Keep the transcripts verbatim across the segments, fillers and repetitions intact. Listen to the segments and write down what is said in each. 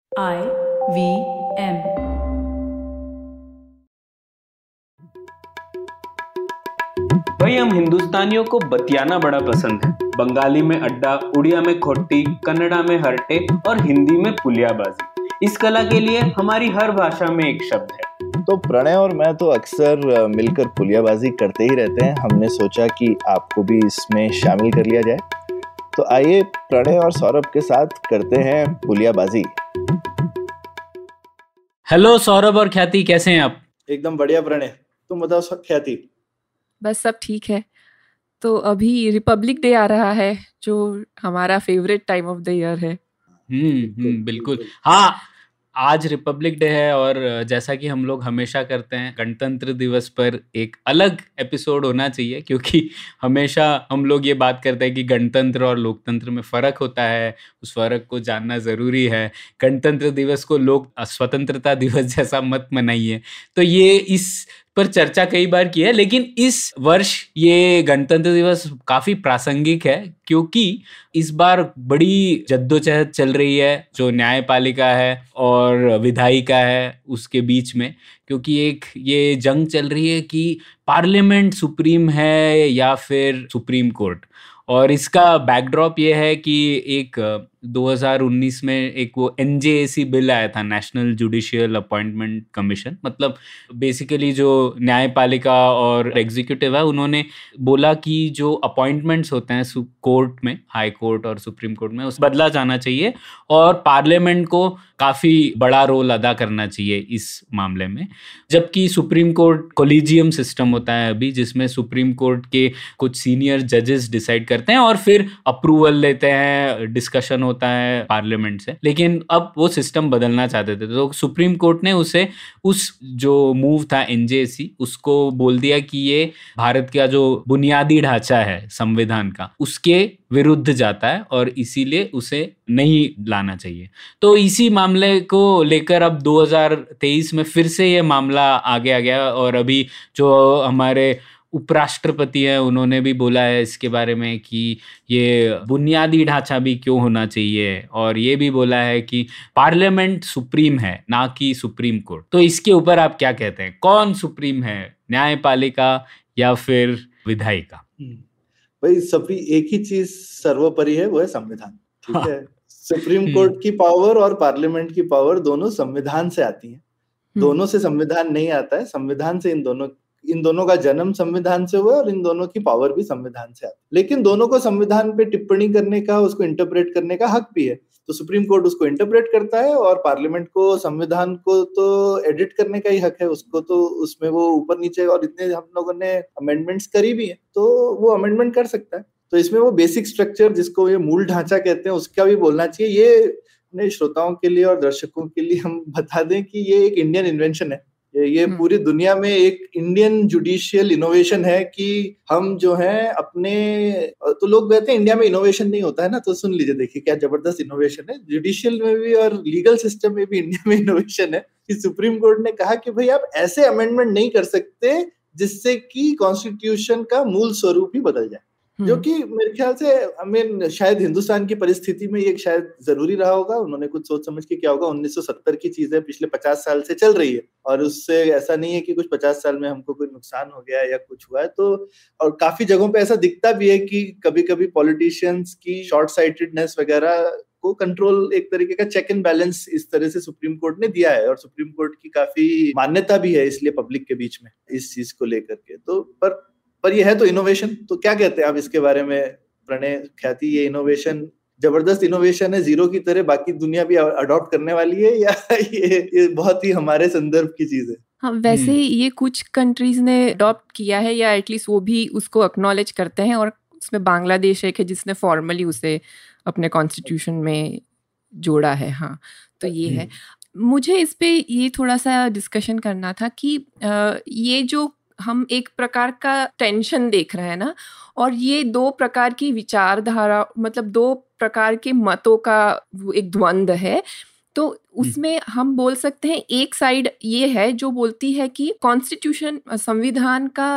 आई V M. भाई हम हिंदुस्तानियों को बतियाना बड़ा पसंद है। बंगाली में अड्डा, उड़िया में खोट्टी, कन्नड़ा में हरटे और हिंदी में पुलियाबाजी। इस कला के लिए हमारी हर भाषा में एक शब्द है। तो प्रणय और मैं तो अक्सर मिलकर पुलियाबाजी करते ही रहते हैं। हमने सोचा कि आपको भी इसमें शामिल कर लिया जाए, तो आइए प्रणय और सौरभ के साथ करते हैं पुलियाबाजी। हेलो सौरभ और ख्याति, कैसे हैं आप? एकदम बढ़िया प्रणय, तुम बताओ ख्याति। बस सब ठीक है। तो अभी रिपब्लिक डे आ रहा है, जो हमारा favourite time of the year है। हम्म हम्म बिल्कुल। हाँ, आज रिपब्लिक डे है और जैसा कि हम लोग हमेशा करते हैं, गणतंत्र दिवस पर एक अलग एपिसोड होना चाहिए, क्योंकि हमेशा हम लोग ये बात करते हैं कि गणतंत्र और लोकतंत्र में फ़र्क होता है। उस फ़र्क को जानना ज़रूरी है। गणतंत्र दिवस को लोग स्वतंत्रता दिवस जैसा मत मनाइए। तो ये इस पर चर्चा कई बार की है, लेकिन इस वर्ष ये गणतंत्र दिवस काफ़ी प्रासंगिक है, क्योंकि इस बार बड़ी जद्दोजहद चल रही है जो न्यायपालिका है और विधायिका है उसके बीच में। क्योंकि एक ये जंग चल रही है कि पार्लियामेंट सुप्रीम है या फिर सुप्रीम कोर्ट। और इसका बैकड्रॉप ये है कि एक दो हज़ार उन्नीस में एक वो एन जे ए सी बिल आया था, नेशनल जुडिशियल अपॉइंटमेंट कमीशन। मतलब बेसिकली जो न्यायपालिका और एग्जीक्यूटिव है, उन्होंने बोला कि जो अपॉइंटमेंट्स होते हैं कोर्ट में, हाई कोर्ट और सुप्रीम कोर्ट में, उस बदला जाना चाहिए और पार्लियामेंट को काफ़ी बड़ा रोल अदा करना चाहिए इस मामले में। जबकि सुप्रीम कोर्ट कोलिजियम सिस्टम होता है अभी, जिसमें सुप्रीम कोर्ट के कुछ सीनियर जजेस डिसाइड करते हैं और फिर अप्रूवल लेते हैं, डिस्कशन होता है पार्लियामेंट से। लेकिन अब वो सिस्टम बदलना चाहते थे, तो सुप्रीम कोर्ट ने उसे उस जो मूव था एन जे ए सी, उसको बोल दिया कि ये भारत का जो बुनियादी ढांचा है संविधान का, उसके विरुद्ध जाता है और इसीलिए उसे नहीं लाना चाहिए। तो इसी मामले को लेकर अब दो हज़ार तेईस में फिर से ये मामला आगे आ गया और अभी जो हमारे उपराष्ट्रपति हैं उन्होंने भी बोला है इसके बारे में कि ये बुनियादी ढांचा भी क्यों होना चाहिए, और ये भी बोला है कि पार्लियामेंट सुप्रीम है ना कि सुप्रीम कोर्ट। तो इसके ऊपर आप क्या कहते हैं, कौन सुप्रीम है, न्यायपालिका या फिर विधायिका? भाई सभी एक ही चीज सर्वोपरि है, वो है संविधान। ठीक हाँ। है, सुप्रीम कोर्ट की पावर और पार्लियामेंट की पावर दोनों संविधान से आती है। दोनों से संविधान नहीं आता है, संविधान से इन दोनों इन दोनों का जन्म संविधान से हुआ और इन दोनों की पावर भी संविधान से आती है। लेकिन दोनों को संविधान पे टिप्पणी करने का, उसको इंटरप्रेट करने का हक भी है। तो सुप्रीम कोर्ट उसको इंटरप्रेट करता है और पार्लियामेंट को संविधान को तो एडिट करने का ही हक है। उसको तो उसमें वो ऊपर नीचे, और इतने हम लोगों ने अमेंडमेंट्स करी भी है, तो वो अमेंडमेंट कर सकता है। तो इसमें वो बेसिक स्ट्रक्चर, जिसको ये मूल ढांचा कहते हैं, उसका भी बोलना चाहिए। ये अपने श्रोताओं के लिए और दर्शकों के लिए हम बता दें कि ये एक इंडियन इन्वेंशन है। ये, ये पूरी दुनिया में एक इंडियन जुडिशियल इनोवेशन है कि हम जो है अपने, तो लोग कहते हैं इंडिया में इनोवेशन नहीं होता है ना, तो सुन लीजिए, देखिए क्या जबरदस्त इनोवेशन है। जुडिशियल में भी और लीगल सिस्टम में भी इंडिया में इनोवेशन है कि सुप्रीम कोर्ट ने कहा कि भाई आप ऐसे अमेंडमेंट नहीं कर सकते जिससे कि कॉन्स्टिट्यूशन का मूल स्वरूप ही बदल जाए। जो कि मेरे ख्याल से आई मीन शायद हिंदुस्तान की परिस्थिति में ये शायद जरूरी रहा होगा। उन्होंने कुछ सोच समझ के क्या होगा। उन्नीस सौ सत्तर की चीजें पिछले पचास साल से चल रही है और उससे ऐसा नहीं है कि कुछ पचास साल में हमको कोई नुकसान हो गया या कुछ हुआ है। तो और काफी जगहों पे ऐसा दिखता भी है कि कभी कभी पॉलिटिशियंस की शॉर्ट साइटेडनेस वगैरह को कंट्रोल, एक तरीके का चेक एंड बैलेंस इस तरह से सुप्रीम कोर्ट ने दिया है, और सुप्रीम कोर्ट की काफी मान्यता भी है इसलिए पब्लिक के बीच में इस चीज को लेकर के। तो पर पर ये है तो इनोवेशन। तो क्या कहते हैं आप इसके बारे में प्रणय, ख्याति? ये इनोवेशन जबरदस्त इनोवेशन है, जीरो की तरह बाकी दुनिया भी अडॉप्ट करने वाली है, या ये, ये बहुत ही हमारे संदर्भ की चीज है? हाँ, वैसे ये कुछ कंट्रीज ने अडॉप्ट किया है, या एटलीस्ट वो भी उसको एक्नॉलेज करते हैं, और उसमें बांग्लादेश एक है जिसने फॉर्मली उसे अपने कॉन्स्टिट्यूशन में जोड़ा है। हाँ, तो ये है। मुझे इस पे ये थोड़ा सा डिस्कशन करना था कि ये जो हम एक प्रकार का टेंशन देख रहे हैं ना, और ये दो प्रकार की विचारधारा, मतलब दो प्रकार के मतों का एक द्वंद्व है। तो उसमें हम बोल सकते हैं एक साइड ये है जो बोलती है कि कॉन्स्टिट्यूशन, संविधान का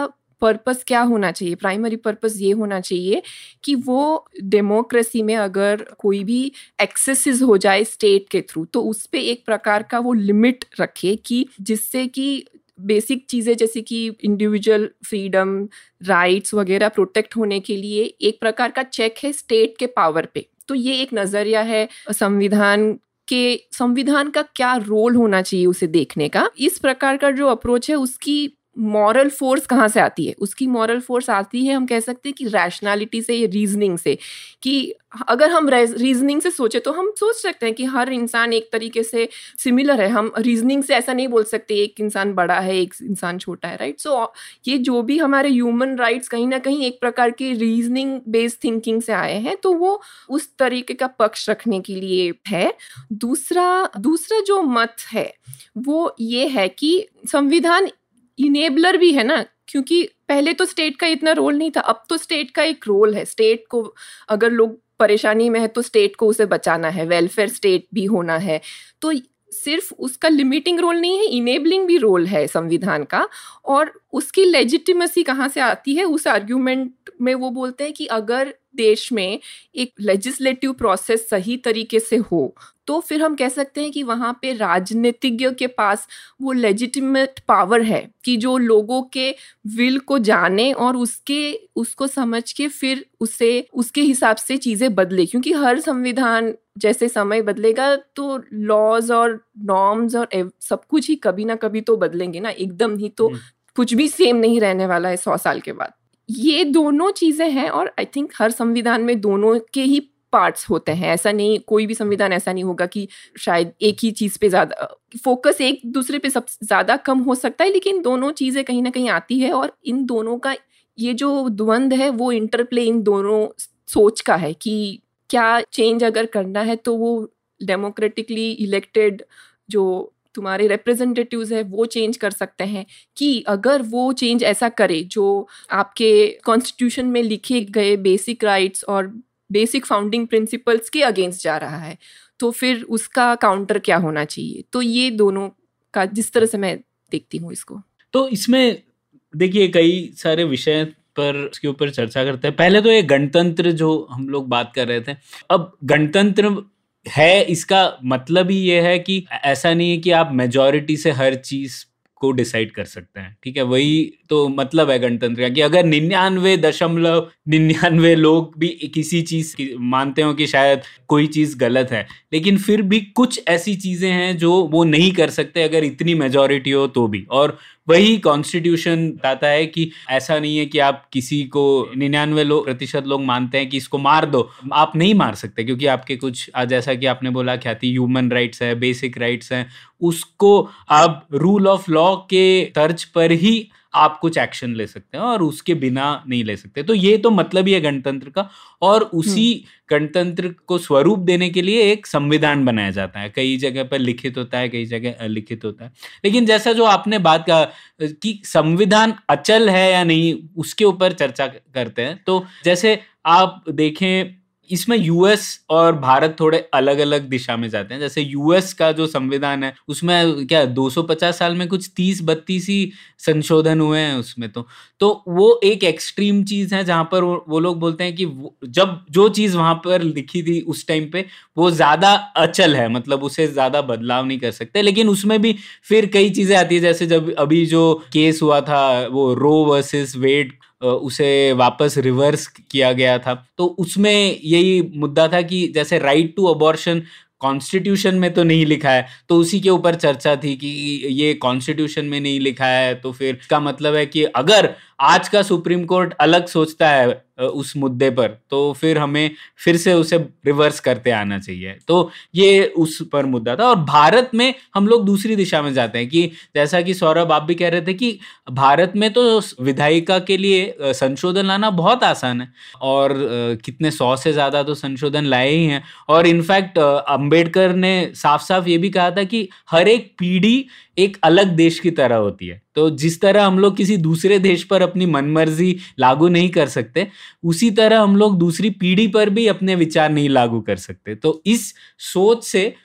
पर्पस क्या होना चाहिए, प्राइमरी पर्पस ये होना चाहिए कि वो डेमोक्रेसी में अगर कोई भी एक्सेसेस हो जाए स्टेट के थ्रू तो उस पे एक प्रकार का वो लिमिट रखे कि जिससे कि बेसिक चीज़ें जैसे कि इंडिविजुअल फ्रीडम, राइट्स वगैरह प्रोटेक्ट होने के लिए एक प्रकार का चेक है स्टेट के पावर पे। तो ये एक नज़रिया है संविधान के, संविधान का क्या रोल होना चाहिए उसे देखने का। इस प्रकार का जो अप्रोच है उसकी मॉरल फोर्स कहाँ से आती है? उसकी मॉरल फोर्स आती है, हम कह सकते हैं कि रैशनैलिटी से, ये रीजनिंग से, कि अगर हम रीजनिंग से सोचे तो हम सोच सकते हैं कि हर इंसान एक तरीके से सिमिलर है। हम रीजनिंग से ऐसा नहीं बोल सकते एक इंसान बड़ा है एक इंसान छोटा है, राइट। सो ये जो भी हमारे ह्यूमन राइट्स कहीं ना कहीं एक प्रकार की रीजनिंग बेस्ड थिंकिंग से आए हैं, तो वो उस तरीके का पक्ष रखने के लिए है। दूसरा दूसरा जो मत है वो ये है कि संविधान इनेबलर भी है ना, क्योंकि पहले तो स्टेट का इतना रोल नहीं था, अब तो स्टेट का एक रोल है। स्टेट को अगर लोग परेशानी में है तो स्टेट को उसे बचाना है, वेलफेयर स्टेट भी होना है। तो सिर्फ उसका लिमिटिंग रोल नहीं है, इनेबलिंग भी रोल है संविधान का। और उसकी लेजिटिमेसी कहाँ से आती है? उस आर्ग्यूमेंट में वो बोलते हैं कि अगर देश में एक लेजिस्लेटिव प्रोसेस सही तरीके से हो तो फिर हम कह सकते हैं कि वहाँ पे राजनीतिज्ञ के पास वो लेजिटिमेट पावर है कि जो लोगों के विल को जाने और उसके उसको समझ के फिर उसे उसके हिसाब से चीज़ें बदले। क्योंकि हर संविधान जैसे समय बदलेगा तो लॉज और नॉर्म्स और सब कुछ ही कभी ना कभी तो बदलेंगे ना, एकदम ही तो कुछ भी सेम नहीं रहने वाला है सौ साल के बाद। ये दोनों चीज़ें हैं और आई थिंक हर संविधान में दोनों के ही पार्ट्स होते हैं। ऐसा नहीं, कोई भी संविधान ऐसा नहीं होगा कि शायद एक ही चीज़ पे ज़्यादा फोकस एक दूसरे पे सब ज़्यादा कम हो सकता है, लेकिन दोनों चीज़ें कहीं ना कहीं आती है। और इन दोनों का ये जो द्वंद्व है वो इंटरप्ले इन दोनों सोच का है कि क्या चेंज अगर करना है तो वो डेमोक्रेटिकली इलेक्टेड जो तुम्हारे रिप्रेजेंटेटिव्स है वो चेंज कर सकते हैं, कि अगर वो चेंज ऐसा करे जो आपके कॉन्स्टिट्यूशन में लिखे गए बेसिक राइट्स और बेसिक फाउंडिंग प्रिंसिपल्स के अगेंस्ट जा रहा है तो फिर उसका काउंटर क्या होना चाहिए। तो ये दोनों का जिस तरह से मैं देखती हूँ इसको। तो इसमें देखिए कई सारे विषय पर इसके ऊपर चर्चा करते हैं। पहले तो ये गणतंत्र जो हम लोग बात कर रहे थे, अब गणतंत्र है इसका मतलब ही ये है कि ऐसा नहीं है कि आप मेजॉरिटी से हर चीज को डिसाइड कर सकते हैं, ठीक है। वही तो मतलब है गणतंत्र का कि अगर निन्यानवे दशमलव निन्यानवे लोग भी किसी चीज मानते हो कि शायद कोई चीज गलत है, लेकिन फिर भी कुछ ऐसी चीजें हैं जो वो नहीं कर सकते अगर इतनी मेजॉरिटी हो तो भी। और वही कॉन्स्टिट्यूशन बताता है कि ऐसा नहीं है कि आप किसी को निन्यानवे लोग प्रतिशत लोग मानते हैं कि इसको मार दो, आप नहीं मार सकते क्योंकि आपके कुछ जैसा कि आपने बोला ख्याति ह्यूमन राइट्स है, बेसिक राइट्स हैं, उसको आप रूल ऑफ लॉ के तर्ज पर ही आप कुछ एक्शन ले सकते हैं और उसके बिना नहीं ले सकते। तो ये तो मतलब ही है गणतंत्र का। और उसी गणतंत्र को स्वरूप देने के लिए एक संविधान बनाया जाता है। कई जगह पर लिखित होता है, कई जगह अलिखित होता है। लेकिन जैसा जो आपने बात कहा कि संविधान अचल है या नहीं, उसके ऊपर चर्चा करते हैं। तो जैसे आप देखें इसमें यूएस और भारत थोड़े अलग अलग दिशा में जाते हैं। जैसे यूएस का जो संविधान है उसमें क्या दो सौ पचास साल में कुछ तीस बत्तीस ही संशोधन हुए हैं उसमें। तो तो वो एक एक्सट्रीम चीज है जहां पर वो, वो लोग बोलते हैं कि जब जो चीज वहां पर लिखी थी उस टाइम पे वो ज्यादा अचल है, मतलब उसे ज्यादा बदलाव नहीं कर सकते। लेकिन उसमें भी फिर कई चीजें आती है, जैसे जब अभी जो केस हुआ था वो रो वर्सेस वेड, उसे वापस रिवर्स किया गया था। तो उसमें यही मुद्दा था कि जैसे राइट टू अबॉर्शन कॉन्स्टिट्यूशन में तो नहीं लिखा है, तो उसी के ऊपर चर्चा थी कि ये कॉन्स्टिट्यूशन में नहीं लिखा है तो फिर इसका मतलब है कि अगर आज का सुप्रीम कोर्ट अलग सोचता है उस मुद्दे पर तो फिर हमें फिर से उसे रिवर्स करते आना चाहिए। तो ये उस पर मुद्दा था। और भारत में हम लोग दूसरी दिशा में जाते हैं कि जैसा कि सौरभ आप भी कह रहे थे कि भारत में तो विधायिका के लिए संशोधन लाना बहुत आसान है और कितने सौ से ज्यादा तो संशोधन लाए ही हैं। और इनफैक्ट अंबेडकर ने साफ साफ ये भी कहा था कि हर एक पीढ़ी एक अलग देश की तरह होती है। तो जिस तरह हम लोग किसी दूसरे देश पर अपनी मनमर्जी लागू नहीं कर सकते, उसी तरह हम लोग दूसरी पीढ़ी पर भी अपने विचार नहीं लागू कर सकते। तो इस सोच से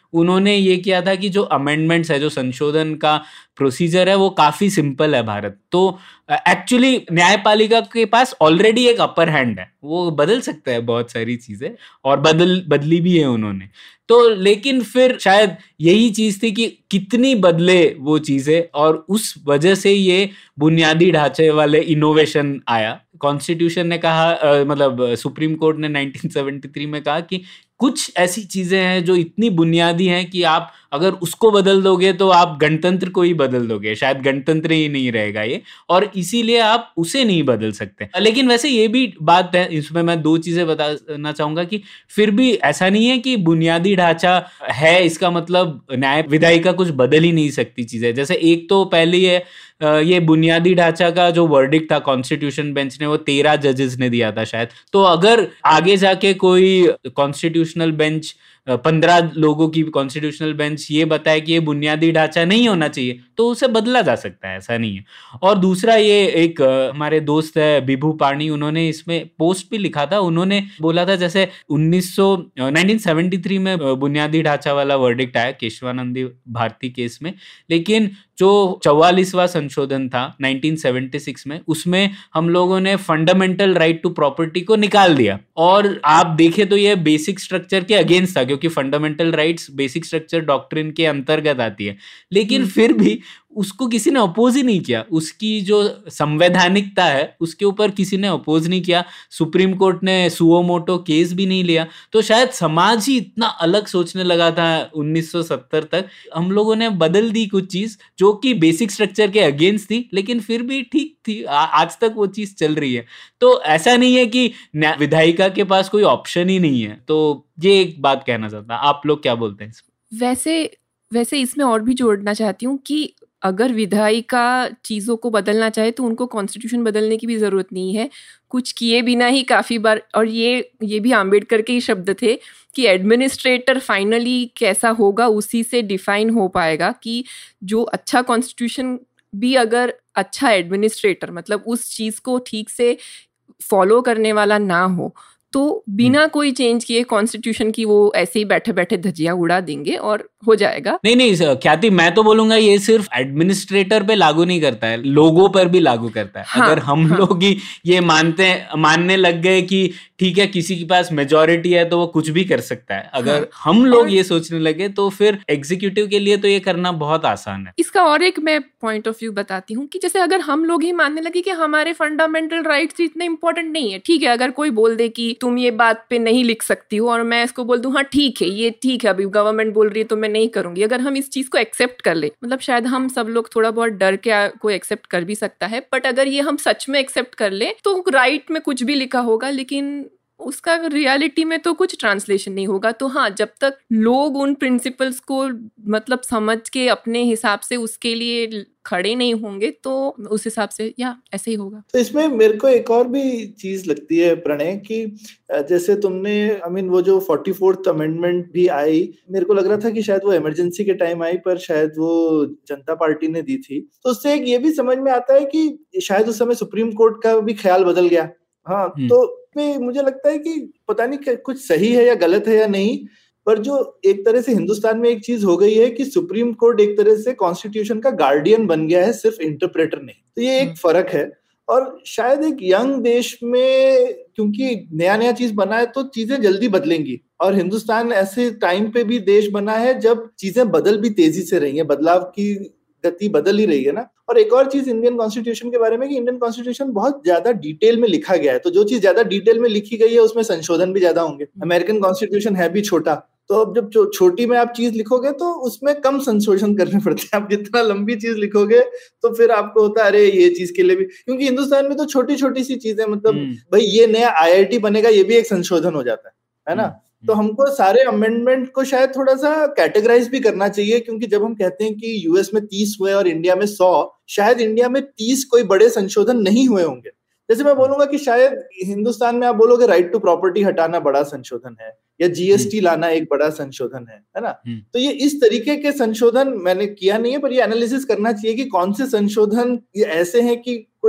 उन्होंने ये किया था कि जो अमेंडमेंट्स है, जो संशोधन का प्रोसीजर है, वो काफी सिंपल है भारत। तो एक्चुअली uh, न्यायपालिका के पास ऑलरेडी एक अपर हैंड है, वो बदल सकता है बहुत सारी चीजें, और बदल बदली भी है उन्होंने। तो लेकिन फिर शायद यही चीज थी कि कितनी बदले वो चीजें, और उस वजह से ये बुनियादी ढांचे वाले इनोवेशन आया। कॉन्स्टिट्यूशन ने कहा, uh, मतलब सुप्रीम कोर्ट ने नाइनटीन सेवेंटी थ्री में कहा कि कुछ ऐसी चीजें हैं जो इतनी बुनियादी हैं कि आप अगर उसको बदल दोगे तो आप गणतंत्र को ही बदल दोगे, शायद गणतंत्र ही नहीं रहेगा ये, और इसीलिए आप उसे नहीं बदल सकते। लेकिन वैसे ये भी बात है, इसमें मैं दो चीजें बताना चाहूंगा कि फिर भी ऐसा नहीं है कि बुनियादी ढांचा है इसका मतलब न्याय विधायिका कुछ बदल ही नहीं सकती चीजें। जैसे एक तो पहले है ये बुनियादी ढांचा का जो वर्डिक्ट था कॉन्स्टिट्यूशन बेंच ने, वो तेरह जजेस ने दिया था शायद। तो अगर आगे जाके कोई कॉन्स्टिट्यूशनल बेंच, पंद्रह लोगों की कॉन्स्टिट्यूशनल बेंच ये बताए कि ये बुनियादी ढांचा नहीं होना चाहिए, तो उसे बदला जा सकता है, ऐसा नहीं है। और दूसरा, ये एक हमारे दोस्त है बिभू पाणी, उन्होंने इसमें पोस्ट भी लिखा था। उन्होंने बोला था जैसे उन्नीस सौ नाइनटीन सेवेंटी थ्री में बुनियादी ढांचा वाला वर्डिक्ट आया केशवानंद भारती केस में, लेकिन जो चौवालीसवां संशोधन था नाइनटीन सेवेंटी सिक्स में, उसमें हम लोगों ने फंडामेंटल राइट टू प्रॉपर्टी को निकाल दिया। और आप देखें तो ये बेसिक स्ट्रक्चर के अगेंस्ट था, क्योंकि fundamental rights basic structure doctrine के अंतर्गत आती है। लेकिन फिर भी उसको किसी ने अपोज ही नहीं किया, उसकी जो संवैधानिकता है उसके ऊपर किसी ने अपोज नहीं किया। सुप्रीम कोर्ट ने सुओ मोटो केस भी नहीं लिया। तो शायद समाज ही इतना अलग सोचने लगा था उन्नीस सौ सत्तर तक, हम लोगों ने बदल दी कुछ चीज जो कि बेसिक स्ट्रक्चर के अगेंस्ट थी, लेकिन फिर भी ठीक थी, आ, आज तक वो चीज चल रही है। तो ऐसा नहीं है कि विधायिका के पास कोई ऑप्शन ही नहीं है। तो ये एक बात कहना चाहता, आप लोग क्या बोलते हैं? वैसे वैसे इसमें और भी जोड़ना चाहती हूँ कि अगर विधायिका चीज़ों को बदलना चाहे तो उनको कॉन्स्टिट्यूशन बदलने की भी ज़रूरत नहीं है, कुछ किए बिना ही काफ़ी बार। और ये ये भी आम्बेडकर के ही शब्द थे कि एडमिनिस्ट्रेटर फाइनली कैसा होगा उसी से डिफाइन हो पाएगा, कि जो अच्छा कॉन्स्टिट्यूशन भी अगर अच्छा एडमिनिस्ट्रेटर, मतलब उस चीज़ को ठीक से फॉलो करने वाला ना हो, तो बिना कोई चेंज किए कॉन्स्टिट्यूशन की वो ऐसे ही बैठे बैठे धज्जियां उड़ा देंगे और हो जाएगा। नहीं नहीं ख्याति, मैं तो बोलूंगा ये सिर्फ एडमिनिस्ट्रेटर पे लागू नहीं करता है, लोगों पर भी लागू करता है। हाँ, अगर हम हाँ, लोग ही ये मानते मानने लग गए कि ठीक है किसी के पास मेजॉरिटी है तो वो कुछ भी कर सकता है, अगर हाँ, हम लोग और... ये सोचने लगे तो फिर एग्जीक्यूटिव के लिए तो ये करना बहुत आसान है। इसका और एक मैं पॉइंट ऑफ व्यू बताती हूँ कि जैसे अगर हम लोग ही मानने लगे कि हमारे फंडामेंटल राइट्स इतने इंपॉर्टेंट नहीं है, ठीक है, अगर कोई बोल दे कि तुम ये बात पे नहीं लिख सकती हो और मैं इसको बोल दूं हाँ ठीक है ये ठीक है अभी गवर्नमेंट बोल रही है तो मैं नहीं करूंगी, अगर हम इस चीज को एक्सेप्ट कर ले, मतलब शायद हम सब लोग थोड़ा बहुत डर के को एक्सेप्ट कर भी सकता है, बट अगर ये हम सच में एक्सेप्ट कर ले तो राइट में कुछ भी लिखा होगा लेकिन उसका रियलिटी में तो कुछ ट्रांसलेशन नहीं होगा। तो हाँ, जब तक लोग उन प्रिंसिपल्स को मतलब समझ के अपने हिसाब से उसके लिए खड़े नहीं होंगे तो उस हिसाब से या ऐसे ही होगा। तो इसमें मेरे को एक और भी चीज लगती है प्रणय कि जैसे तुमने आई मीन वो जो फोर्टी फोर्थ अमेंडमेंट भी आई, मेरे को लग रहा था कि शायद वो इमरजेंसी के टाइम आई, पर शायद वो जनता पार्टी ने दी थी। तो उससे एक ये भी समझ में आता है कि शायद उस समय सुप्रीम कोर्ट का भी ख्याल बदल गया। हाँ, तो मुझे लगता है कि पता नहीं कुछ सही है या गलत है या नहीं, पर जो एक तरह से हिंदुस्तान में एक चीज हो गई है कि सुप्रीम कोर्ट एक तरह से कॉन्स्टिट्यूशन का गार्डियन बन गया है, सिर्फ इंटरप्रेटर नहीं। तो ये एक फर्क है। और शायद एक यंग देश में क्योंकि नया नया चीज बना है तो चीजें जल्दी बदलेंगी, और हिंदुस्तान ऐसे टाइम पे भी देश बना है जब चीजें बदल भी तेजी से रही है, बदलाव की गति बदल ही रही है ना। और एक और चीज इंडियन कॉन्स्टिट्यूशन के बारे में कि इंडियन कॉन्स्टिट्यूशन बहुत ज्यादा डिटेल में लिखा गया है, तो जो चीज ज्यादा डिटेल में लिखी गई है उसमें संशोधन भी ज्यादा होंगे। अमेरिकन कॉन्स्टिट्यूशन है भी छोटा, तो अब जब छोटी में आप चीज लिखोगे तो उसमें कम संशोधन करने पड़ते हैं। आप जितना लंबी चीज लिखोगे तो फिर आपको होता है अरे ये चीज के लिए भी, क्योंकि हिंदुस्तान में तो छोटी छोटी सी चीजें, मतलब भाई ये नया आई आई टी बनेगा ये भी एक संशोधन हो जाता है, है ना। तो हमको सारे अमेंडमेंट को शायद थोड़ा सा कैटेगराइज भी करना चाहिए, क्योंकि जब हम कहते हैं कि यूएस में तीस हुए और इंडिया में सौ, शायद इंडिया में तीस कोई बड़े संशोधन नहीं हुए होंगे। जैसे मैं बोलूंगा कि शायद हिंदुस्तान में आप बोलोगे राइट टू प्रॉपर्टी हटाना बड़ा संशोधन है, या जीएसटी लाना एक बड़ा संशोधन है, है ना। तो ये इस तरीके के संशोधन मैंने किया नहीं है, पर ये एनालिसिस करना चाहिए कि कौन से संशोधन ये ऐसे हैं कि कोई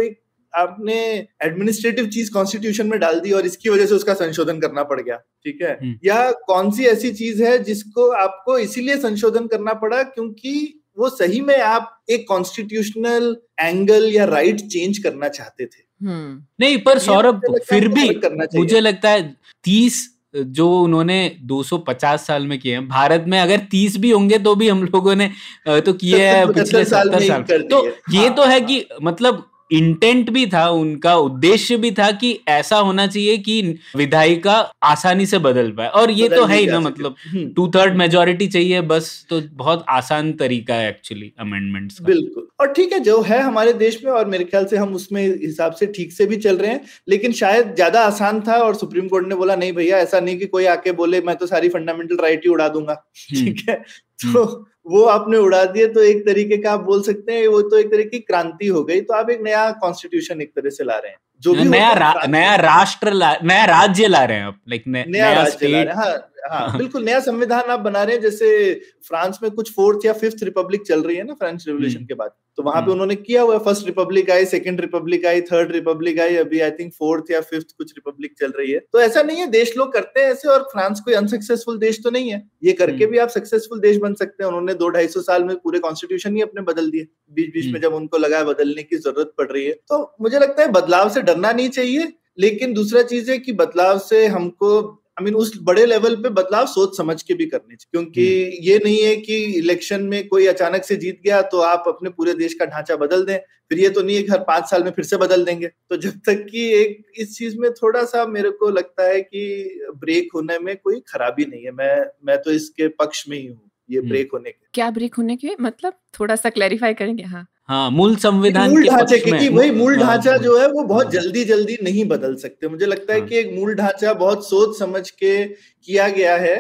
आपने एडमिनिस्ट्रेटिव चीज कॉन्स्टिट्यूशन में डाल दी और इसकी वजह से उसका संशोधन करना पड़ गया, ठीक है, या कौन सी ऐसी चीज है जिसको आपको इसीलिए संशोधन करना पड़ा क्योंकि वो सही में आप एक कॉन्स्टिट्यूशनल एंगल या राइट चेंज करना चाहते थे। नहीं, पर सौरभ फिर भी मुझे लगता है तीस जो उन्होंने दो सौ पचास साल में किए हैं, भारत में अगर तीस भी होंगे तो भी हम लोगों ने तो किए हैं पिछले सत्तर साल, तो ये तो है कि मतलब इंटेंट भी था, उनका उद्देश्य भी था कि ऐसा होना चाहिए कि विधायिका आसानी से बदल पाए, और ये तो है ही ना, मतलब टू थर्ड मेजोरिटी चाहिए बस, तो बहुत आसान तरीका है एक्चुअली अमेंडमेंट्स का। बिल्कुल, और ठीक है जो है हमारे देश में, और मेरे ख्याल से हम उसमें हिसाब से ठीक से भी चल रहे हैं, लेकिन शायद ज्यादा आसान था और सुप्रीम कोर्ट ने बोला नहीं भैया ऐसा नहीं कि कोई आके बोले मैं तो सारी फंडामेंटल राइट ही उड़ा दूंगा, ठीक है, तो वो आपने उड़ा दिए, तो एक तरीके का आप बोल सकते हैं वो तो एक तरीके की क्रांति हो गई, तो आप एक नया कॉन्स्टिट्यूशन एक तरह से ला रहे हैं, जो भी नया रा, नया राष्ट्र ला, नया राज्य ला रहे हैं आप, लाइक नया, नया राज्य ला रहे हैं, हाँ हाँ बिल्कुल नया संविधान आप बना रहे हैं। जैसे फ्रांस में कुछ फोर्थ या फिफ्थ रिपब्लिक चल रही है ना फ्रेंच रेवोल्यूशन के बाद, तो वहां पे उन्होंने किया हुआ है, फर्स्ट रिपब्लिक आई, सेकंड रिपब्लिक आई, थर्ड रिपब्लिक आई, अभी आई थिंक फोर्थ या फिफ्थ कुछ रिपब्लिक चल रही है। तो ऐसा नहीं है, देश लोग करते हैं ऐसे, और फ्रांस कोई अनसक्सेसफुल देश तो नहीं है, ये करके भी आप सक्सेसफुल देश बन सकते हैं। उन्होंने दो ढाई सौ साल में पूरे कॉन्स्टिट्यूशन ही अपने बदल दिए, बीच बीच में जब उनको लगा बदलने की जरूरत पड़ रही है। तो मुझे लगता है बदलाव से डरना नहीं चाहिए, लेकिन दूसरा चीज है कि बदलाव से हमको आई मीन उस बड़े लेवल पे बदलाव सोच समझ के भी करने चाहिए, क्योंकि ये नहीं है कि इलेक्शन में कोई अचानक से जीत गया तो आप अपने पूरे देश का ढांचा बदल दें, फिर ये तो नहीं है कि हर पांच साल में फिर से बदल देंगे। तो जब तक कि एक इस चीज में थोड़ा सा मेरे को लगता है कि ब्रेक होने में कोई खराबी नहीं है, मैं मैं तो इसके पक्ष में ही हूँ, ये ब्रेक होने के। क्या ब्रेक होने के मतलब थोड़ा सा क्लैरिफाई करेंगे? हाँ हाँ, मूल संविधान मूल के ढांचे, पक्ष में, क्योंकि वही मूल ढांचा जो है वो बहुत जल्दी जल्दी नहीं बदल सकते। मुझे लगता है कि एक मूल ढांचा बहुत सोच समझ के किया गया है,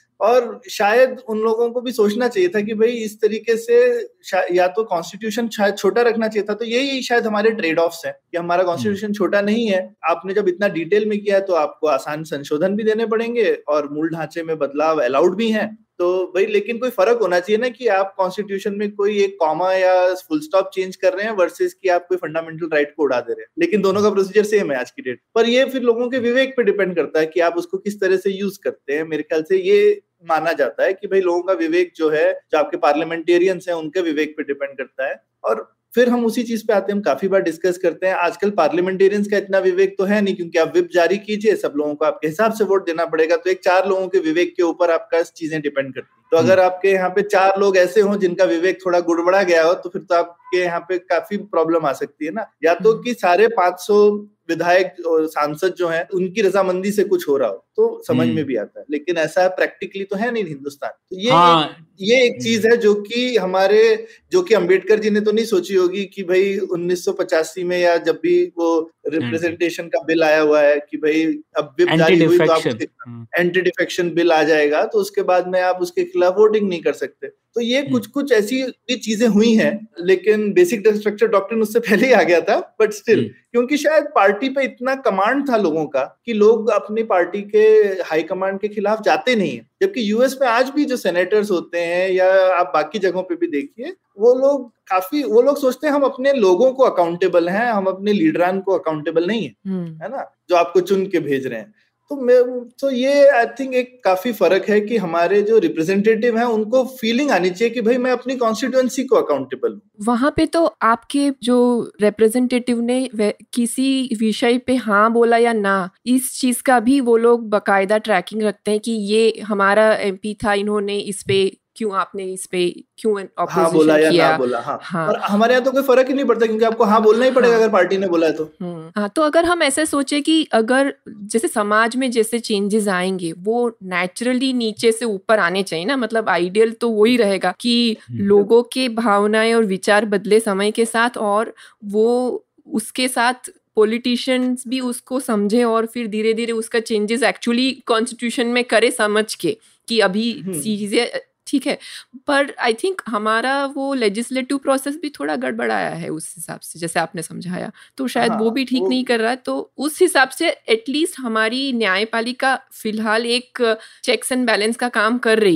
और शायद उन लोगों को भी सोचना चाहिए था कि भाई इस तरीके से या तो कॉन्स्टिट्यूशन शायद छोटा रखना चाहिए था। तो यही शायद हमारे ट्रेड ऑफ्स हैं कि हमारा कॉन्स्टिट्यूशन छोटा नहीं है, आपने जब इतना डिटेल में किया तो आपको आसान संशोधन भी देने पड़ेंगे और मूल ढांचे में बदलाव अलाउड भी हैं। तो भाई लेकिन कोई फर्क होना चाहिए ना कि आप कॉन्स्टिट्यूशन में कोई एक कॉमा या फुल स्टॉप चेंज कर रहे हैं वर्सेस कि आप कोई फंडामेंटल राइट को उड़ा दे रहे हैं, लेकिन दोनों का प्रोसीजर सेम है आज की डेट पर। ये फिर लोगों के विवेक पे डिपेंड करता है कि आप उसको किस तरह से यूज करते हैं। मेरे ख्याल से ये माना जाता है कि भाई लोगों का विवेक जो है, जो आपके पार्लियामेंटेरियंस हैं उनके विवेक पे डिपेंड करता है। और फिर हम उसी चीज पे आते हैं, हम काफी बार डिस्कस करते हैं, आजकल पार्लियामेंटेरियंस का इतना विवेक तो है नहीं, क्योंकि आप विप जारी कीजिए, सब लोगों को आपके हिसाब से वोट देना पड़ेगा, तो एक चार लोगों के विवेक के ऊपर आपका चीजें डिपेंड करती है। तो अगर आपके यहाँ पे चार लोग ऐसे हों जिनका विवेक थोड़ा गुड़बड़ा गया हो, तो फिर तो आपके यहाँ पे काफी प्रॉब्लम आ सकती है ना। या तो कि सारे पांच सौ विधायक और सांसद जो हैं उनकी रजामंदी से कुछ हो रहा हो तो समझ में भी आता है, लेकिन ऐसा प्रैक्टिकली तो है नहीं हिंदुस्तान। तो ये हाँ, एक, ये एक चीज है जो कि हमारे जो कि अंबेडकर जी ने तो नहीं सोची होगी कि भाई उन्नीस सौ पचासी में या जब भी वो रिप्रेजेंटेशन का बिल आया हुआ है कि भाई अब विप जारी हुई तो आप एंटी डिफेक्शन बिल आ जाएगा, तो उसके बाद में आप उसके खिलाफ वोटिंग नहीं कर सकते। तो ये कुछ कुछ ऐसी भी चीजें हुई हैं, लेकिन बेसिक स्ट्रक्चर डॉक्ट्रिन उससे पहले ही आ गया था, बट स्टिल क्योंकि शायद पार्टी पे इतना कमांड था लोगों का कि लोग अपनी पार्टी के हाई कमांड के खिलाफ जाते नहीं है। जबकि यूएस में आज भी जो सेनेटर्स होते हैं या आप बाकी जगहों पे भी देखिए, वो लोग काफी वो लोग सोचते हैं हम अपने लोगों को अकाउंटेबल हैं, हम अपने लीडरान को अकाउंटेबल नहीं है, है ना, जो आपको चुन के भेज रहे हैं। तो मैं तो ये आई थिंक एक काफी फर्क है कि हमारे जो रिप्रेजेंटेटिव हैं उनको फीलिंग आनी चाहिए कि भाई मैं अपनी कॉन्स्टिट्यूएंसी को अकाउंटेबल हूँ। वहां पे तो आपके जो रिप्रेजेंटेटिव ने किसी विषय पे हाँ बोला या ना, इस चीज का भी वो लोग बकायदा ट्रैकिंग रखते हैं कि ये हमारा एमपी था, इन्होंने इस पे क्यों, आपने इस पे क्यों ऑपोजिशन हाँ बोला या किया, ना बोला। हाँ, हाँ। और हमारे यहाँ तो कोई फर्क ही नहीं पड़ता क्योंकि आपको हाँ बोलना ही पड़ेगा, हाँ। अगर पार्टी ने बोला है तो हाँ। तो अगर हम ऐसे सोचे कि अगर जैसे समाज में जैसे चेंजेस आएंगे वो नेचुरली नीचे से ऊपर आने चाहिए ना, मतलब आइडियल तो वही रहेगा कि लोगों के भावनाएं और विचार बदले समय के साथ, और वो उसके साथ पॉलिटिशियंस भी उसको समझे और फिर धीरे धीरे उसका चेंजेस एक्चुअली कॉन्स्टिट्यूशन में करे समझ के कि अभी चीजें ठीक है। पर आई थिंक हमारा वो लेजिस्लेटिव प्रोसेस भी थोड़ा गड़बड़ाया है उस हिसाब से, जैसे आपने समझाया, तो शायद हाँ, वो भी ठीक वो... नहीं कर रहा है। तो उस हिसाब से एटलीस्ट हमारी न्यायपालिका फिलहाल एक चेक्स एंड बैलेंस का काम कर रही है।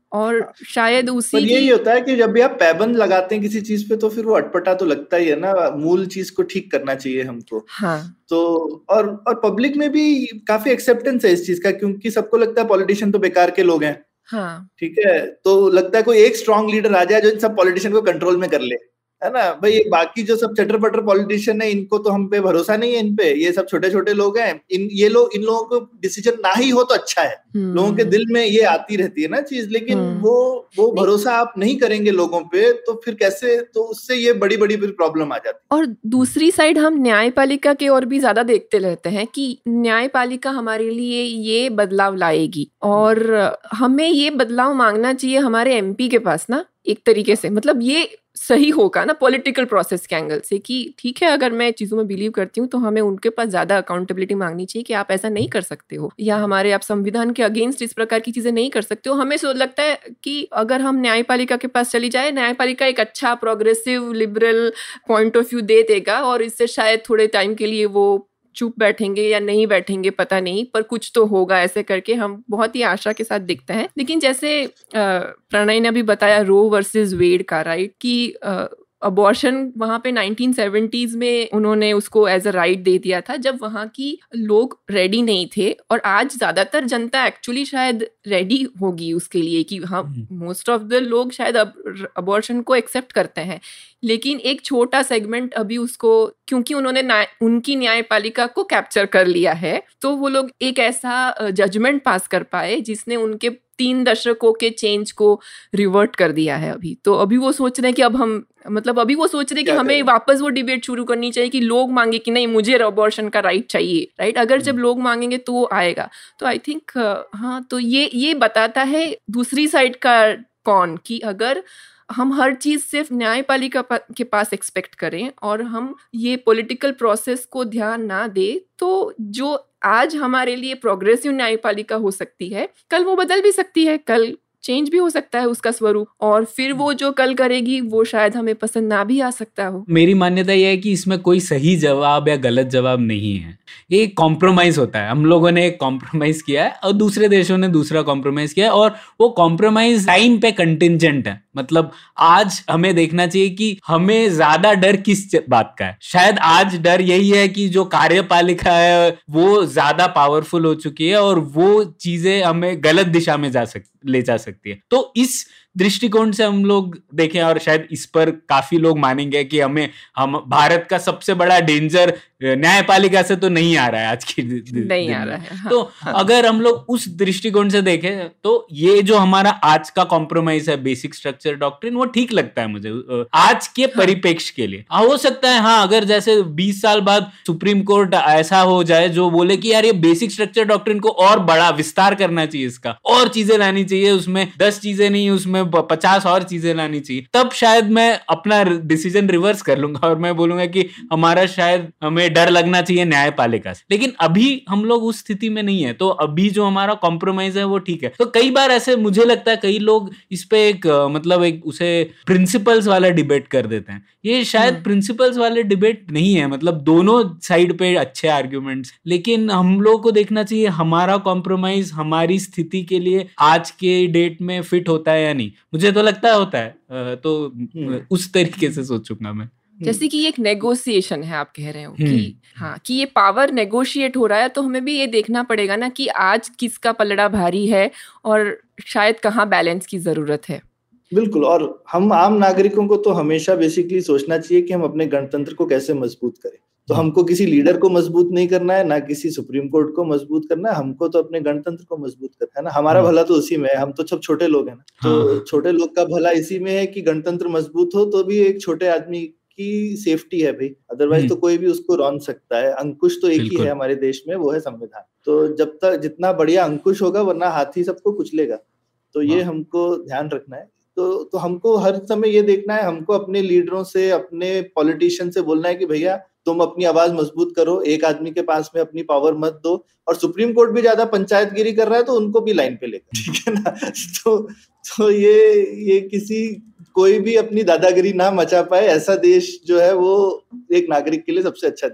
और शायद उसी पर यही की होता है कि जब भी आप पैबंद लगाते हैं किसी चीज पे तो फिर वो अटपटा तो लगता ही है ना, मूल चीज को ठीक करना चाहिए हमको। हाँ तो और और पब्लिक में भी काफी एक्सेप्टेंस है इस चीज का, क्योंकि सबको लगता है पॉलिटिशियन तो बेकार के लोग हैं, हाँ ठीक है, तो लगता है कोई एक स्ट्रांग लीडर आ जाए जो इन सब पॉलिटिशियन को कंट्रोल में कर ले, है ना भाई। ये बाकी जो सब चटर पटर पॉलिटिशियन है इनको तो हम पे भरोसा नहीं है, इन पे, ये सब छोटे छोटे लोग हैं, इन ये लोग इन लोगों को डिसीजन ना ही हो तो अच्छा है। लोगों के दिल में ये आती रहती है ना चीज, लेकिन वो वो भरोसा आप नहीं करेंगे लोगों पे तो फिर कैसे, तो उससे ये बड़ी बड़ी फिर प्रॉब्लम आ जाती है। और दूसरी साइड हम न्यायपालिका के और भी ज्यादा देखते रहते हैं कि न्यायपालिका हमारे लिए ये बदलाव लाएगी, और हमें ये बदलाव मांगना चाहिए हमारे एमपी के पास ना, एक तरीके से मतलब ये सही होगा ना पॉलिटिकल प्रोसेस के एंगल से कि ठीक है, अगर मैं चीज़ों में बिलीव करती हूँ तो हमें उनके पास ज़्यादा अकाउंटेबिलिटी मांगनी चाहिए कि आप ऐसा नहीं कर सकते हो, या हमारे आप संविधान के अगेंस्ट इस प्रकार की चीज़ें नहीं कर सकते हो। हमें सो लगता है कि अगर हम न्यायपालिका के पास चली जाए, न्यायपालिका एक अच्छा progressive liberal point of view दे देगा, और इससे शायद थोड़े टाइम के लिए वो चुप बैठेंगे या नहीं बैठेंगे पता नहीं, पर कुछ तो होगा, ऐसे करके हम बहुत ही आशा के साथ दिखते हैं। लेकिन जैसे प्रणय ने अभी बताया रो वर्सेस वेड का, राइट, कि अबॉर्शन वहाँ पे नाइनटीन सेवेंटीज़ में उन्होंने उसको एज अ राइट दे दिया था जब वहाँ की लोग रेडी नहीं थे, और आज ज़्यादातर जनता एक्चुअली शायद रेडी होगी उसके लिए कि हाँ, मोस्ट ऑफ द लोग शायद अबॉर्शन को एक्सेप्ट करते हैं, लेकिन एक छोटा सेगमेंट अभी उसको, क्योंकि उन्होंने उनकी न्यायपालिका को कैप्चर कर लिया है, तो वो लोग एक ऐसा जजमेंट पास कर पाए जिसने उनके तीन दशकों के चेंज को रिवर्ट कर दिया है अभी। तो अभी वो सोच रहे हैं कि अब हम मतलब अभी वो सोच रहे हैं कि हमें वापस वो डिबेट शुरू करनी चाहिए कि लोग मांगे कि नहीं मुझे अबॉर्शन का राइट चाहिए, राइट। अगर जब लोग मांगेंगे तो वो आएगा। तो आई थिंक हाँ, तो ये ये बताता है दूसरी साइड का कौन, कि अगर हम हर चीज़ सिर्फ न्यायपालिका के पास एक्सपेक्ट करें और हम ये पॉलिटिकल प्रोसेस को ध्यान ना दे, तो जो आज हमारे लिए प्रोग्रेसिव न्यायपालिका हो सकती है, कल वो बदल भी सकती है, कल चेंज भी हो सकता है उसका स्वरूप, और फिर वो जो कल करेगी वो शायद हमें पसंद ना भी आ सकता हो। मेरी मान्यता यह है कि इसमें कोई सही जवाब या गलत जवाब नहीं है, ये कॉम्प्रोमाइज होता है। हम लोगों ने एक कॉम्प्रोमाइज किया है और दूसरे देशों ने दूसरा कॉम्प्रोमाइज किया है, और वो कॉम्प्रोमाइज टाइम पे कंटिंजेंट है। मतलब आज हमें देखना चाहिए कि हमें ज्यादा डर किस बात का है। शायद आज डर यही है कि जो कार्यपालिका है वो ज्यादा पावरफुल हो चुकी है और वो चीजें हमें गलत दिशा में जा सक ले जा सकती है। तो इस दृष्टिकोण से हम लोग देखें, और शायद इस पर काफी लोग मानेंगे कि हमें हम भारत का सबसे बड़ा डेंजर न्यायपालिका से तो नहीं आ रहा है आज की नहीं आ रहा है। हाँ, तो हाँ, अगर हम लोग उस दृष्टिकोण से देखें तो ये जो हमारा आज का कॉम्प्रोमाइज है, बेसिक स्ट्रक्चर डॉक्ट्रिन, वो ठीक लगता है मुझे आज के हाँ, परिपेक्ष के लिए। हो सकता है हाँ, अगर जैसे बीस साल बाद सुप्रीम कोर्ट ऐसा हो जाए जो बोले कि यार ये बेसिक स्ट्रक्चर डॉक्ट्रिन को और बड़ा विस्तार करना चाहिए, इसका और चीजें लानी चाहिए, उसमें दस चीजें नहीं उसमें पचास और चीजें लानी चाहिए, तब शायद मैं अपना डिसीजन रिवर्स कर लूंगा और मैं बोलूंगा कि हमारा शायद हमें डर लगना चाहिए न्यायपालिका से। लेकिन अभी हम लोग उस स्थिति में नहीं है, तो अभी जो हमारा कॉम्प्रोमाइज है वो ठीक है। तो कई बार ऐसे मुझे लगता है कई लोग इस पे एक मतलब एक उसे प्रिंसिपल्स वाला डिबेट कर देते हैं। ये शायद प्रिंसिपल्स वाले डिबेट नहीं है, मतलब दोनों साइड पे अच्छे आर्ग्यूमेंट्स, लेकिन हम लोग को देखना चाहिए हमारा कॉम्प्रोमाइज हमारी स्थिति के लिए आज के डेट में फिट होता है या नहीं। मुझे तो लगता है होता है, तो उस तरीके से सोचूंगा मैं। जैसे कि एक नेगोशिएशन है, आप कह रहे हो कि हाँ, कि ये पावर नेगोशिएट हो रहा है, तो हमें भी ये देखना पड़ेगा ना कि आज किसका पलड़ा भारी है और शायद कहाँ बैलेंस की जरूरत है। बिल्कुल। और हम आम नागरिकों को तो हमेशा बेसिकली सोचना चाहिए कि हम अपने गणतंत्र को कैसे मजबूत करें। तो हमको किसी लीडर को मजबूत नहीं करना है, ना किसी सुप्रीम कोर्ट को मजबूत करना है, हमको तो अपने गणतंत्र को मजबूत करना है ना। हमारा भला तो उसी में है, हम तो सब छोटे लोग हैं ना। तो छोटे लोग का भला इसी में है कि गणतंत्र मजबूत हो तो भी एक छोटे आदमी की सेफ्टी है भाई, अदरवाइज तो कोई भी उसको रौंद सकता है। अंकुश तो एक ही है हमारे देश में, वो है संविधान। तो जब तक जितना बढ़िया अंकुश होगा, वरना हाथी सबको कुचलेगा। तो ये हमको ध्यान रखना है। तो तो हमको हर समय ये देखना है, हमको अपने लीडरों से, अपने पॉलिटिशियन से बोलना है कि भैया तुम अपनी आवाज मजबूत करो, एक आदमी के पास में अपनी पावर मत दो। और सुप्रीम कोर्ट भी ज्यादा पंचायतगिरी कर रहा है तो उनको भी लाइन पे लेकर, ठीक है ना। तो तो ये ये किसी कोई भी अपनी दादागिरी ना मचा पाए, ऐसा देश जो है वो एक नागरिक के लिए सबसे अच्छा देश है।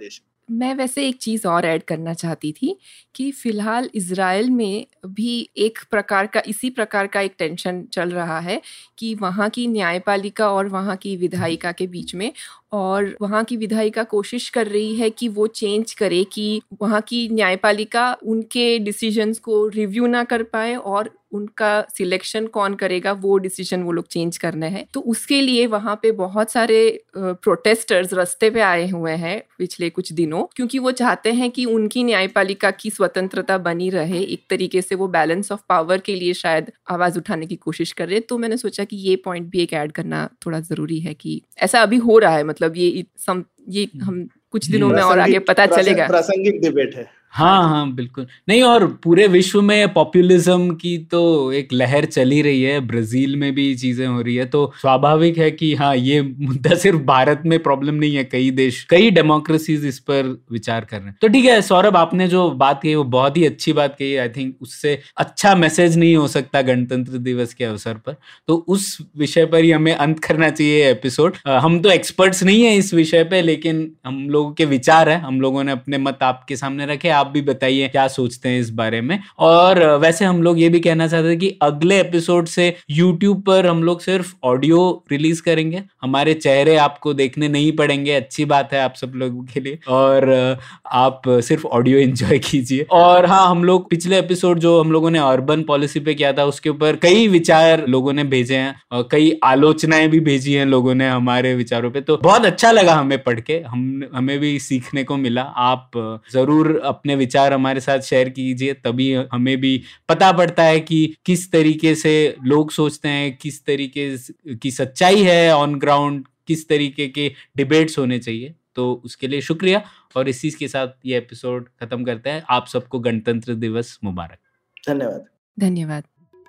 मैं वैसे एक चीज़ और ऐड करना चाहती थी कि फ़िलहाल इज़राइल में भी एक प्रकार का इसी प्रकार का एक टेंशन चल रहा है कि वहाँ की न्यायपालिका और वहाँ की विधायिका के बीच में, और वहाँ की विधायिका कोशिश कर रही है कि वो चेंज करे, कि वहाँ की न्यायपालिका उनके डिसीजंस को रिव्यू ना कर पाए और उनका सिलेक्शन कौन करेगा वो डिसीजन वो लोग चेंज करने हैं। तो उसके लिए वहाँ पे बहुत सारे प्रोटेस्टर्स रास्ते पे आए हुए हैं पिछले कुछ दिनों, क्योंकि वो चाहते हैं कि उनकी न्यायपालिका की स्वतंत्रता बनी रहे। एक तरीके से वो बैलेंस ऑफ पावर के लिए शायद आवाज़ उठाने की कोशिश कर रहे हैं। तो मैंने सोचा कि ये पॉइंट भी एक ऐड करना थोड़ा ज़रूरी है कि ऐसा अभी हो रहा है, मतलब ये सम ये हम कुछ दिनों में और आगे पता चलेगा। प्रासंगिक डिबेट है। हाँ हाँ बिल्कुल नहीं, और पूरे विश्व में पॉपुलिज्म की तो एक लहर चली रही है, ब्राजील में भी चीजें हो रही है, तो स्वाभाविक है कि हाँ ये मुद्दा सिर्फ भारत में प्रॉब्लम नहीं है, कई देश कई डेमोक्रेसीज इस पर विचार कर रहे हैं। तो ठीक है सौरभ, आपने जो बात कही वो बहुत ही अच्छी बात कही। आई थिंक उससे अच्छा मैसेज नहीं हो सकता गणतंत्र दिवस के अवसर पर, तो उस विषय पर ही हमें अंत करना चाहिए एपिसोड। हम तो एक्सपर्ट्स नहीं है इस विषय पे, लेकिन हम लोगों के विचार है, हम लोगों ने अपने मत आपके सामने रखे, आप भी बताइए क्या सोचते हैं इस बारे में। और वैसे हम लोग ये भी कहना चाहते हैं कि अगले एपिसोड से यूट्यूब पर हम लोग सिर्फ ऑडियो रिलीज करेंगे, हमारे चेहरे आपको देखने नहीं पड़ेंगे। अच्छी बात है आप सब लोगों के लिए, और आप सिर्फ ऑडियो एंजॉय कीजिए। और हाँ, हम लोग पिछले एपिसोड जो हम लोगों ने अर्बन पॉलिसी पे किया था उसके ऊपर कई विचार लोगों ने भेजे हैं और कई आलोचनाएं भी भेजी हैं लोगों ने हमारे विचारों पे, तो बहुत अच्छा लगा हमें पढ़ के, हम हमें भी सीखने को मिला। आप जरूर अपने विचार हमारे साथ शेयर कीजिए, तभी हमें भी पता पड़ता है कि किस तरीके से लोग सोचते हैं, किस तरीके की सच्चाई है ऑन ग्राउंड, किस तरीके के डिबेट्स होने चाहिए। तो उसके लिए शुक्रिया, और इसी के साथ ये एपिसोड खत्म करते हैं। आप सबको गणतंत्र दिवस मुबारक। धन्यवाद। धन्यवाद।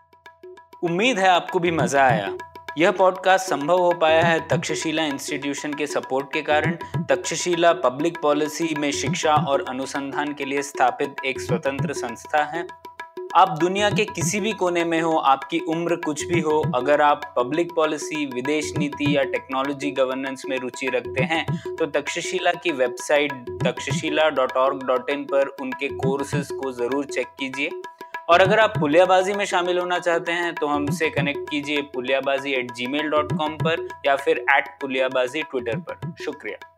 उम्मीद है आपको भी मजा आया। यह पॉडकास्ट संभव हो पाया है तक्षशिला इंस्टीट्यूशन के सपोर्ट के कारण। तक्षशिला पब्लिक पॉलिसी में शिक्षा और अनुसंधान के लिए स्थापित एक स्वतंत्र संस्था है। आप दुनिया के किसी भी कोने में हो, आपकी उम्र कुछ भी हो, अगर आप पब्लिक पॉलिसी, विदेश नीति या टेक्नोलॉजी गवर्नेंस में रुचि रखते हैं तो तक्षशिला की website Takshashila dot org dot in पर उनके कोर्सेज को जरूर चेक कीजिए। और अगर आप पुलियाबाजी में शामिल होना चाहते हैं तो हमसे कनेक्ट कीजिए Puliyabaazi at Gmail dot com पर या फिर एट पुलियाबाजी ट्विटर पर। शुक्रिया।